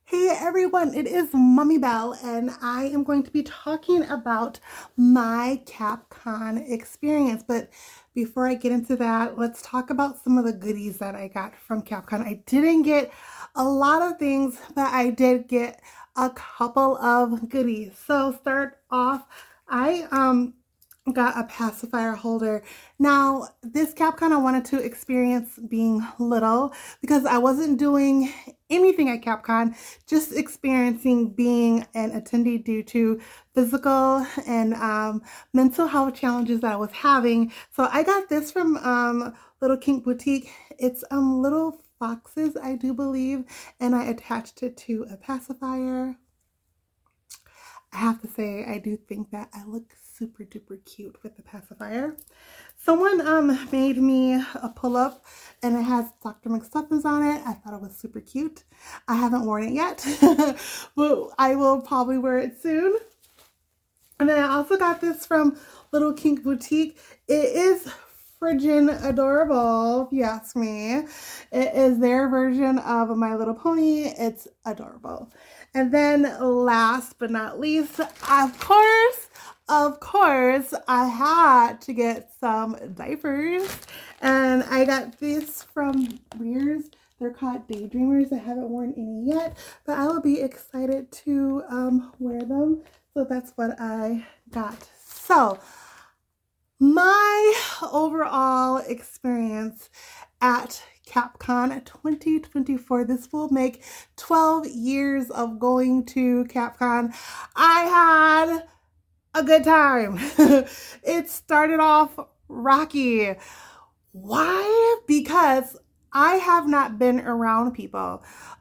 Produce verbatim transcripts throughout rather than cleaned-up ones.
Hey everyone, it is Mommy Belle, and I am going to be talking about my CapCon experience. But before I get into that, let's talk about some of the goodies that I got from CapCon. I didn't get a lot of things, but I did get a couple of goodies. So start off, I um got a pacifier holder. Now, this CapCon I wanted to experience being little because I wasn't doing anything at CapCon, just experiencing being an attendee due to physical and um, mental health challenges that I was having. So I got this from um, Little Kink Boutique. It's um little foxes, I do believe, and I attached it to a pacifier. I have to say, I do think that I look super duper cute with the pacifier. Someone um made me a pull-up and it has Doctor McStuffins on it. I thought it was super cute. I haven't worn it yet, but I will probably wear it soon. And then I also got this from Little Kink Boutique. It is friggin' adorable, if you ask me. It is their version of My Little Pony. It's adorable. And then last but not least, of course, of course, I had to get some diapers. And I got this from Rears. They're called Daydreamers. I haven't worn any yet, but I will be excited to um, wear them. So that's what I got. So my overall experience at CapCon twenty twenty-four, this will make twelve years of going to CapCon. I had a good time. It started off rocky. Why? Because I have not been around people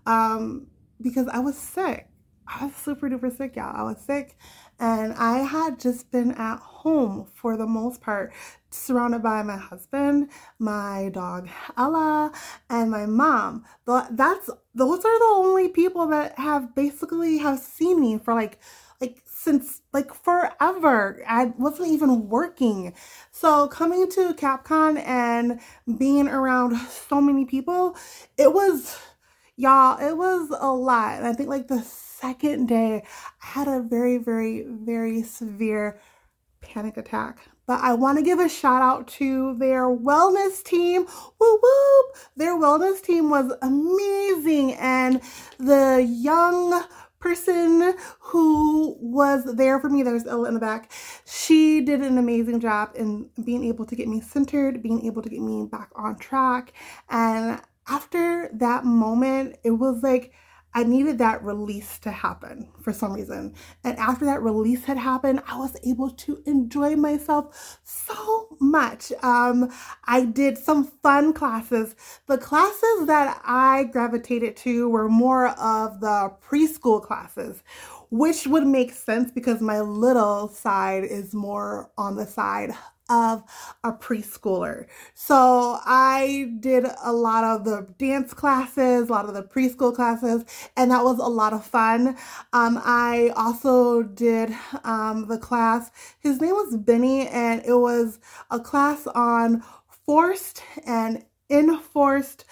um, because I was sick. I was super duper sick, y'all. I was sick and I had just been at home for the most part, surrounded by my husband, my dog Ella, and my mom. That's those are the only people that have basically have seen me for like like since like forever. I wasn't even working. So coming to CapCon and being around so many people, it was y'all, it was a lot. And I think like the second day, I had a very, very, very severe panic attack. But I want to give a shout out to their wellness team. Woo woo! Their wellness team was amazing. And the young person who was there for me, there's Ella in the back, she did an amazing job in being able to get me centered, being able to get me back on track. And after that moment, it was like I needed that release to happen for some reason. And after that release had happened, I was able to enjoy myself so much. Um, I did some fun classes. The classes that I gravitated to were more of the preschool classes, which would make sense because my little side is more on the side of a preschooler. So I did a lot of the dance classes, a lot of the preschool classes, and that was a lot of fun. Um, I also did um, the class, his name was Benny, and it was a class on forced and enforced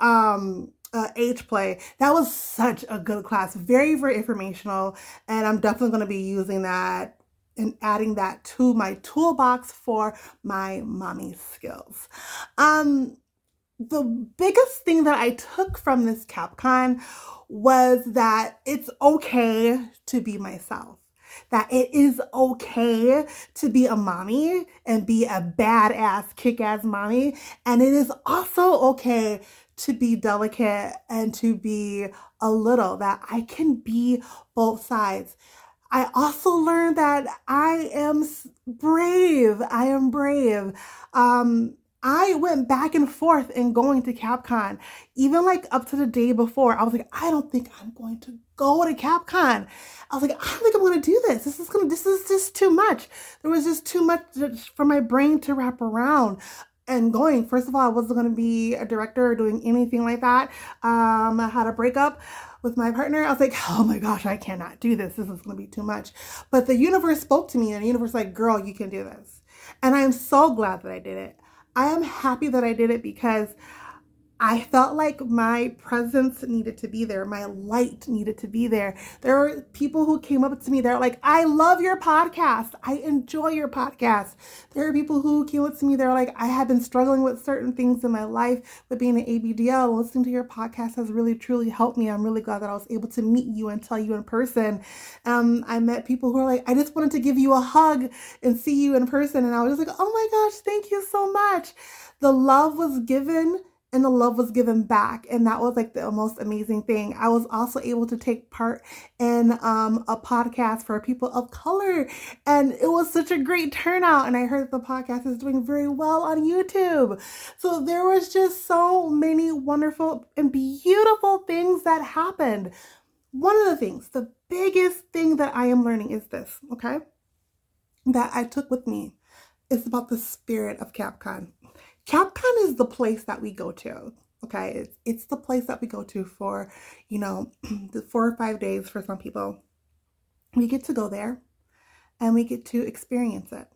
um, Uh, age play. That was such a good class. Very, very informational. And I'm definitely going to be using that and adding that to my toolbox for my mommy skills. Um, the biggest thing that I took from this CapCon was that it's okay to be myself. That it is okay to be a mommy and be a badass, kick-ass mommy. And it is also okay to be delicate and to be a little, that I can be both sides. I also learned that I am brave. I am brave. Um, I went back and forth in going to CapCon. Even like up to the day before, I was like, I don't think I'm going to go to CapCon. I was like, I don't think I'm going to do this. This is going to, this is just too much. There was just too much for my brain to wrap around. And going, first of all, I wasn't going to be a director or doing anything like that. Um, I had a breakup with my partner. I was like, oh my gosh, I cannot do this. This is going to be too much. But the universe spoke to me, and the universe was like, girl, you can do this. And I am so glad that I did it. I am happy that I did it because I felt like my presence needed to be there. My light needed to be there. There were people who came up to me. They're like, I love your podcast. I enjoy your podcast. There are people who came up to me. They're like, I have been struggling with certain things in my life, but being an A B D L, listening to your podcast has really, truly helped me. I'm really glad that I was able to meet you and tell you in person. Um, I met people who are like, I just wanted to give you a hug and see you in person. And I was just like, oh my gosh, thank you so much. The love was given and the love was given back. And that was like the most amazing thing. I was also able to take part in um, a podcast for people of color. And it was such a great turnout. And I heard that the podcast is doing very well on YouTube. So there was just so many wonderful and beautiful things that happened. One of the things, the biggest thing that I am learning is this, okay? That I took with me is about the spirit of CapCon. CapCon is the place that we go to, okay? It's, it's the place that we go to for, you know, the four or five days for some people. We get to go there and we get to experience it.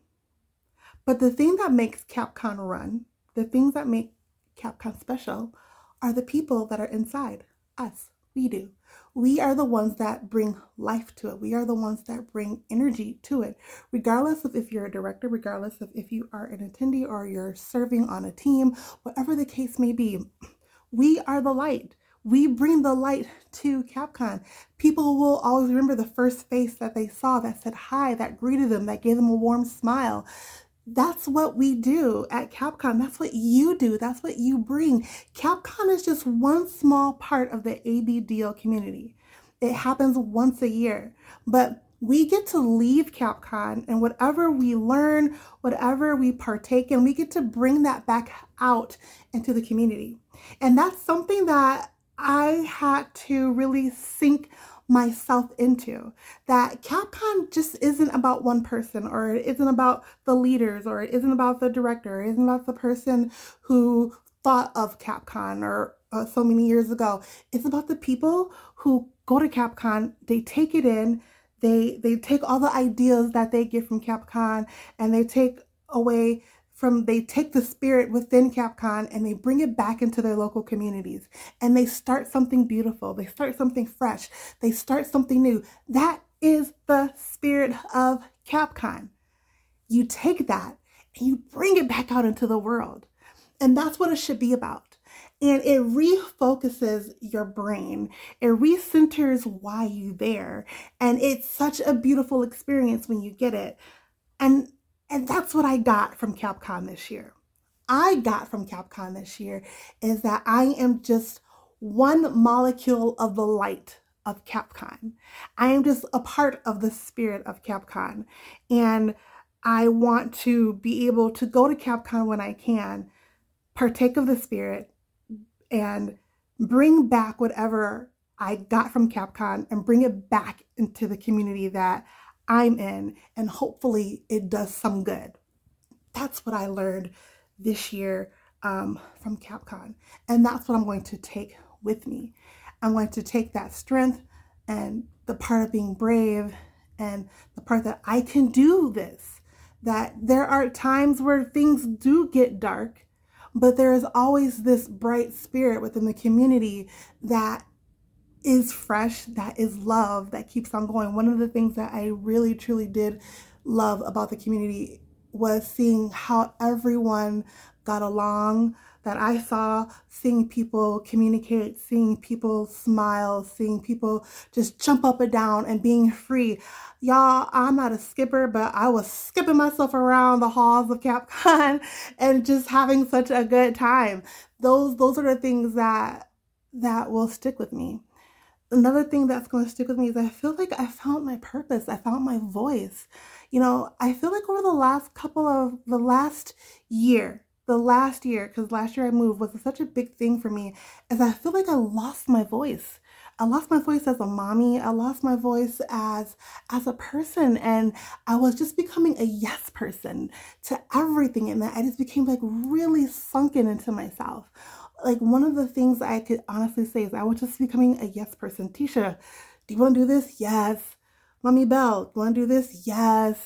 But the thing that makes CapCon run, the things that make CapCon special are the people that are inside, us. We do. We are the ones that bring life to it. We are the ones that bring energy to it. Regardless of if you're a director, regardless of if you are an attendee or you're serving on a team, whatever the case may be, we are the light. We bring the light to CapCon. People will always remember the first face that they saw that said hi, that greeted them, that gave them a warm smile. That's what we do at CapCon. That's what you do. That's what you bring. CapCon is just one small part of the A B D L community. It happens once a year, but we get to leave CapCon and whatever we learn, whatever we partake in, we get to bring that back out into the community. And that's something that I had to really sink myself into, that CapCon just isn't about one person, or it isn't about the leaders, or it isn't about the director, it isn't about the person who thought of CapCon or uh, so many years ago. It's about the people who go to CapCon, they take it in, they they take all the ideas that they get from CapCon and they take away from, they take the spirit within CapCon and they bring it back into their local communities and they start something beautiful. They start something fresh. They start something new. That is the spirit of CapCon. You take that and you bring it back out into the world. And that's what it should be about. And it refocuses your brain. It recenters why you're there. And it's such a beautiful experience when you get it. And And that's what I got from CapCon this year. I got from CapCon this year is that I am just one molecule of the light of CapCon. I am just a part of the spirit of CapCon. And I want to be able to go to CapCon when I can, partake of the spirit, and bring back whatever I got from CapCon and bring it back into the community that I'm in, and hopefully it does some good. That's what I learned this year um, from CapCon. And that's what I'm going to take with me. I'm going to take that strength and the part of being brave and the part that I can do this, that there are times where things do get dark, but there is always this bright spirit within the community that is fresh, that is love, that keeps on going. One of the things that I really truly did love about the community was seeing how everyone got along, that I saw, seeing people communicate, seeing people smile, seeing people just jump up and down and being free. Y'all, I'm not a skipper, but I was skipping myself around the halls of CapCon and just having such a good time. Those those are the things that that will stick with me. Another thing that's going to stick with me is I feel like I found my purpose. I found my voice. You know, I feel like over the last couple of, the last year, the last year, because last year I moved, was such a big thing for me, is I feel like I lost my voice. I lost my voice as a mommy. I lost my voice as, as a person. And I was just becoming a yes person to everything. And I just became like really sunken into myself. Like one of the things I could honestly say is I was just becoming a yes person. Tisha, do you want to do this? Yes. Mommy Belle, you want to do this? Yes.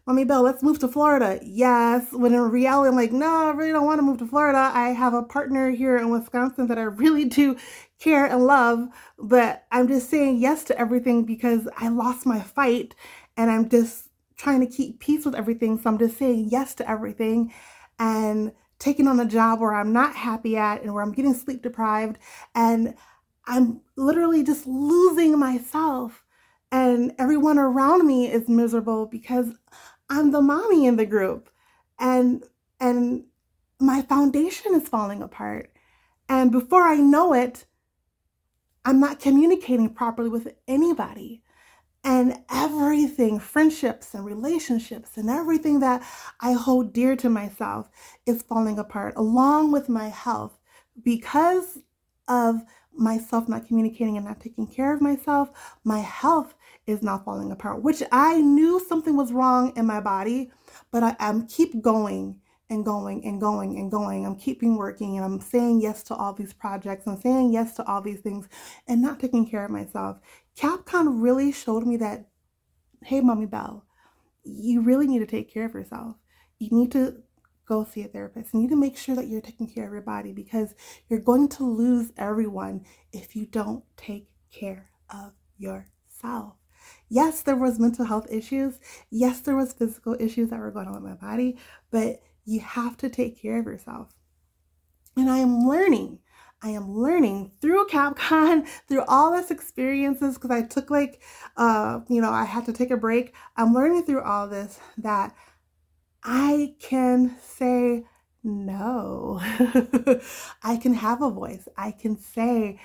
Mommy Bell, let's move to Florida. Yes. When in reality, I'm like, no, I really don't want to move to Florida. I have a partner here in Wisconsin that I really do care and love, but I'm just saying yes to everything because I lost my fight and I'm just trying to keep peace with everything. So I'm just saying yes to everything and taking on a job where I'm not happy at and where I'm getting sleep deprived and I'm literally just losing myself and everyone around me is miserable because I'm the mommy in the group and and my foundation is falling apart. And before I know it, I'm not communicating properly with anybody. And everything, friendships and relationships and everything that I hold dear to myself is falling apart, along with my health, because of myself not communicating and not taking care of myself. My health is now falling apart, which I knew something was wrong in my body, but I, I'm keep going and going and going and going. I'm keeping working and I'm saying yes to all these projects. I'm saying yes to all these things and not taking care of myself. CapCon really showed me that, hey, Mommy Bell, you really need to take care of yourself. You need to go see a therapist. You need to make sure that you're taking care of your body because you're going to lose everyone if you don't take care of yourself. Yes, there was mental health issues. Yes, there was physical issues that were going on with my body, but you have to take care of yourself. And I am learning I am learning through CapCon, through all this experiences, because I took like, uh, you know, I had to take a break. I'm learning through all this that I can say no. I can have a voice. I can say,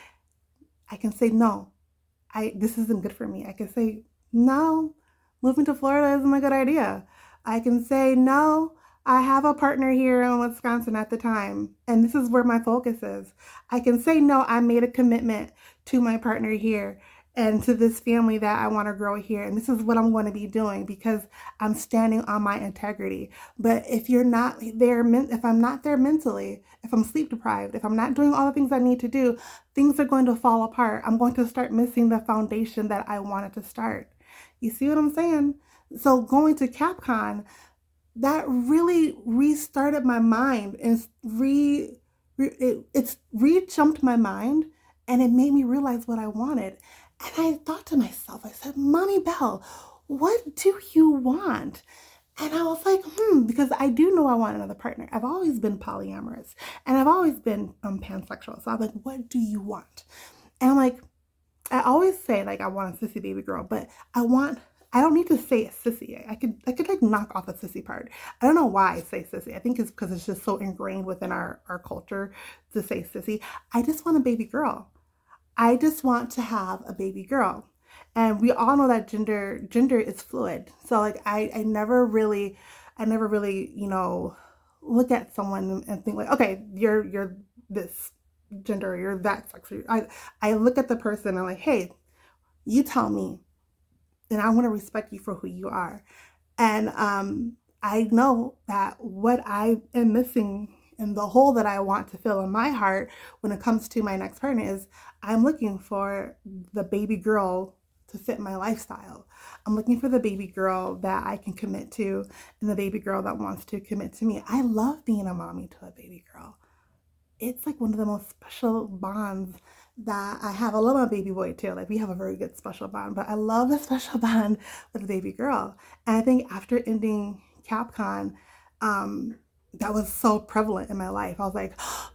I can say no. I this isn't good for me. I can say no. Moving to Florida isn't a good idea. I can say no. I have a partner here in Wisconsin at the time, and this is where my focus is. I can say, no, I made a commitment to my partner here and to this family that I want to grow here, and this is what I'm going to be doing because I'm standing on my integrity. But if you're not there, if I'm not there mentally, if I'm sleep deprived, if I'm not doing all the things I need to do, things are going to fall apart. I'm going to start missing the foundation that I wanted to start. You see what I'm saying? So going to CapCon, that really restarted my mind and re, re it, it's re-jumped my mind and it made me realize what I wanted. And I thought to myself, I said, Mommy Bell, what do you want? And I was like, hmm, because I do know I want another partner. I've always been polyamorous and I've always been um, pansexual. So I'm like, what do you want? And I'm like, I always say like, I want a sissy baby girl, but I want I don't need to say a sissy. I could I could like knock off the sissy part. I don't know why I say sissy. I think it's because it's just so ingrained within our, our culture to say sissy. I just want a baby girl. I just want to have a baby girl. And we all know that gender gender is fluid. So like I, I never really I never really, you know, look at someone and think like, okay, you're you're this gender, you're that sex. I I look at the person and I'm like, hey, you tell me. And I want to respect you for who you are. And um, I know that what I am missing and the hole that I want to fill in my heart when it comes to my next partner is I'm looking for the baby girl to fit my lifestyle. I'm looking for the baby girl that I can commit to and the baby girl that wants to commit to me. I love being a mommy to a baby girl. It's like one of the most special bonds that I have. I love my baby boy too. Like we have a very good special bond, but I love the special bond with the baby girl. And I think after ending CapCon, um, that was so prevalent in my life. I was like, oh,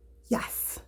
yes,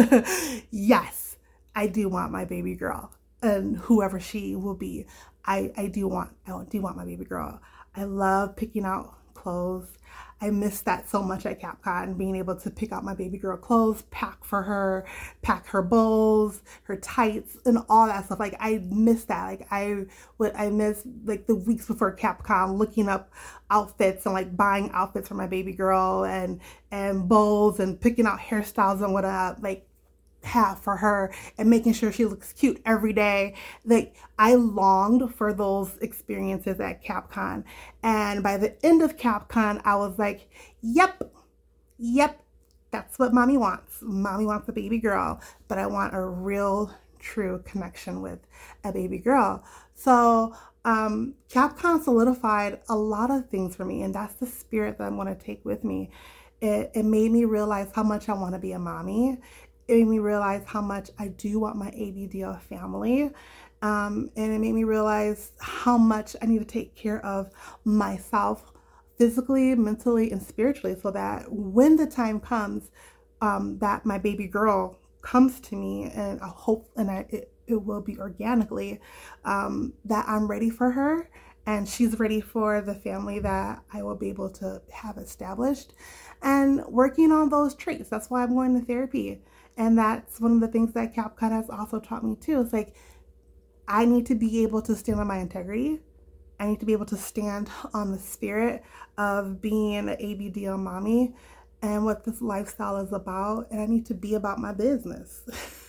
yes, I do want my baby girl and whoever she will be. I, I do want, I do want my baby girl. I love picking out clothes. I miss that so much at CapCon, being able to pick out my baby girl clothes, pack for her, pack her bows, her tights, and all that stuff. Like I miss that. Like I would, I miss like the weeks before CapCon, looking up outfits and like buying outfits for my baby girl and and bows and picking out hairstyles and what I like have for her and making sure she looks cute every day. Like I longed for those experiences at CapCon. And by the end of CapCon, I was like, yep, yep, that's what mommy wants. Mommy wants a baby girl, but I want a real, true connection with a baby girl. So um, CapCon solidified a lot of things for me, and that's the spirit that I'm going to take with me. It, it made me realize how much I want to be a mommy. It made me realize how much I do want my A B D L family. Um, and it made me realize how much I need to take care of myself physically, mentally, and spiritually, so that when the time comes um, that my baby girl comes to me, and I hope, and I, it, it will be organically, um, that I'm ready for her and she's ready for the family that I will be able to have established, and working on those traits. That's why I'm going to therapy. And that's one of the things that CapCon has also taught me too. It's like, I need to be able to stand on my integrity. I need to be able to stand on the spirit of being an A B D L mommy and what this lifestyle is about. And I need to be about my business.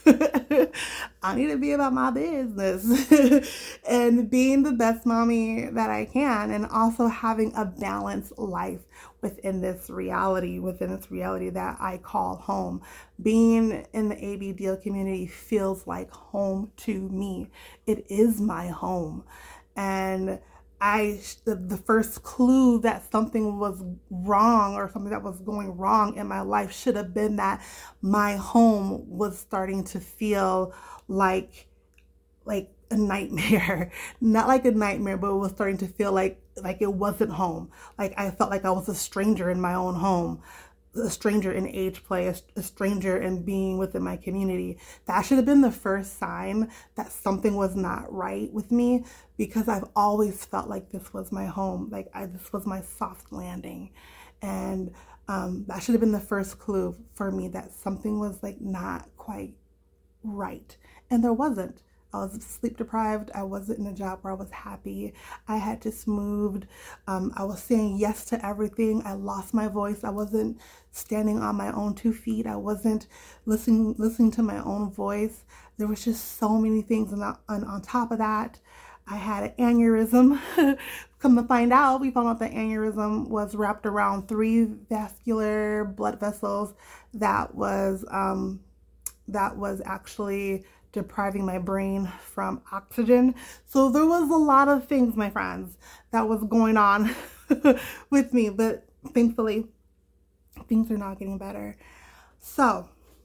I need to be about my business and being the best mommy that I can, and also having a balanced life within this reality, within this reality that I call home. Being in the A B D L community feels like home to me. It is my home. And I, the, the first clue that something was wrong or something that was going wrong in my life should have been that my home was starting to feel like, like a nightmare. Not like a nightmare, but it was starting to feel like, like it wasn't home. Like I felt like I was a stranger in my own home, a stranger in age play, a, a stranger in being within my community. That should have been the first sign that something was not right with me, because I've always felt like this was my home. Like I, this was my soft landing. And um, that should have been the first clue for me that something was like not quite right. And there wasn't. I was sleep deprived. I wasn't in a job where I was happy. I had just moved. Um, I was saying yes to everything. I lost my voice. I wasn't standing on my own two feet. I wasn't listening listening to my own voice. There was just so many things. And on, on top of that, I had an aneurysm. Come to find out, we found out the aneurysm was wrapped around three vascular blood vessels that was um, that was actually depriving my brain from oxygen. So there was a lot of things, my friends, that was going on with me, but thankfully things are now getting better. So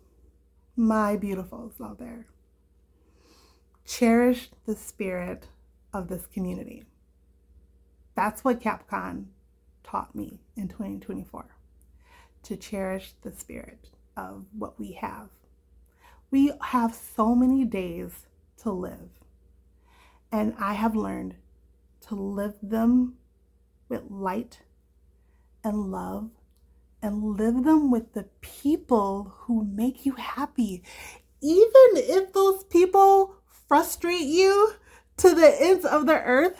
my beautifuls out there, cherish the spirit of this community. That's what CapCon taught me in twenty twenty-four, to cherish the spirit of what we have. We have so many days to live, and I have learned to live them with light and love, and live them with the people who make you happy. Even if those people frustrate you to the ends of the earth,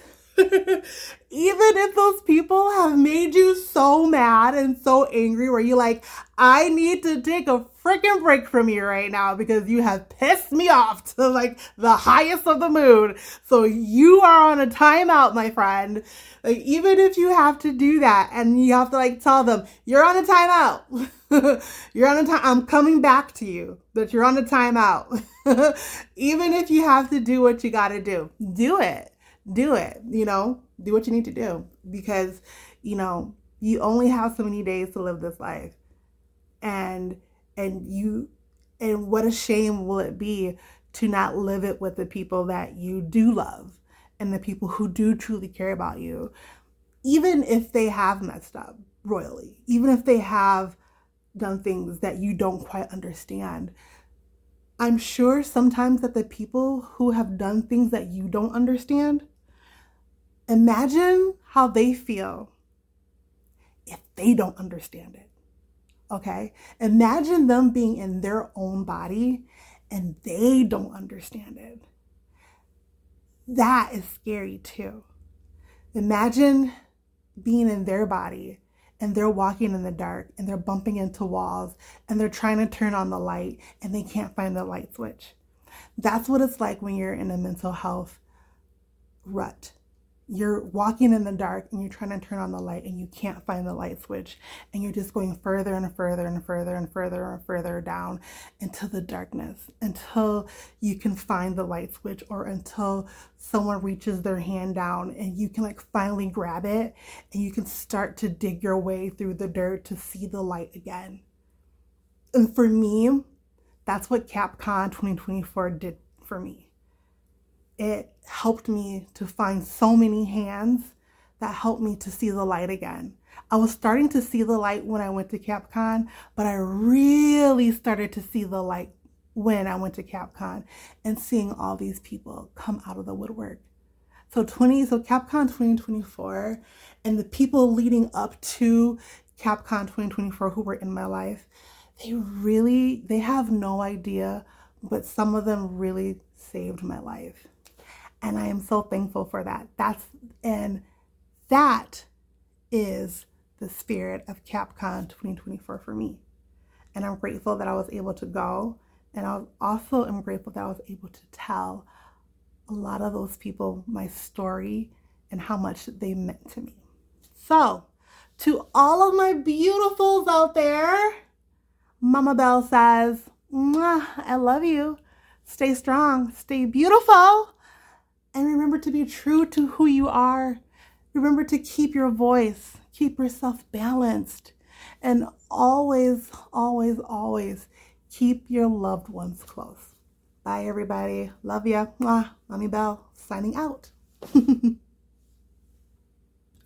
even if those people have made you so mad and so angry where you're like, I need to take a freaking break from you right now because you have pissed me off to like the highest of the moon. So you are on a timeout, my friend. Like, even if you have to do that and you have to like tell them, you're on a timeout. You're on a time. I'm coming back to you, but you're on a timeout. Even if you have to do what you got to do, do it. Do it, you know, do what you need to do, because, you know, you only have so many days to live this life. And, and you, and what a shame will it be to not live it with the people that you do love and the people who do truly care about you, even if they have messed up royally, even if they have done things that you don't quite understand. I'm sure sometimes that the people who have done things that you don't understand, imagine how they feel if they don't understand it, okay? Imagine them being in their own body and they don't understand it. That is scary too. Imagine being in their body and they're walking in the dark and they're bumping into walls and they're trying to turn on the light and they can't find the light switch. That's what it's like when you're in a mental health rut. you're walking in the dark and you're trying to turn on the light and you can't find the light switch, and you're just going further and further and further and further and further down into the darkness until you can find the light switch, or until someone reaches their hand down and you can like finally grab it and you can start to dig your way through the dirt to see the light again. And for me, that's what CapCon twenty twenty-four did for me. It helped me to find so many hands that helped me to see the light again. I was starting to see the light when I went to CapCon, but I really started to see the light when I went to CapCon and seeing all these people come out of the woodwork. So twenty, so CapCon twenty twenty-four and the people leading up to CapCon twenty twenty-four who were in my life, they really, they have no idea, but some of them really saved my life. And I am so thankful for that. That's, and that is the spirit of CapCon twenty twenty-four for me. And I'm grateful that I was able to go. And I also am grateful that I was able to tell a lot of those people my story and how much they meant to me. So, to all of my beautifuls out there, Mama Bell says, mwah, I love you. Stay strong, stay beautiful. And remember to be true to who you are. Remember to keep your voice, keep yourself balanced, and always, always, always keep your loved ones close. Bye, everybody. Love ya. Mwah. Mommy Bell signing out.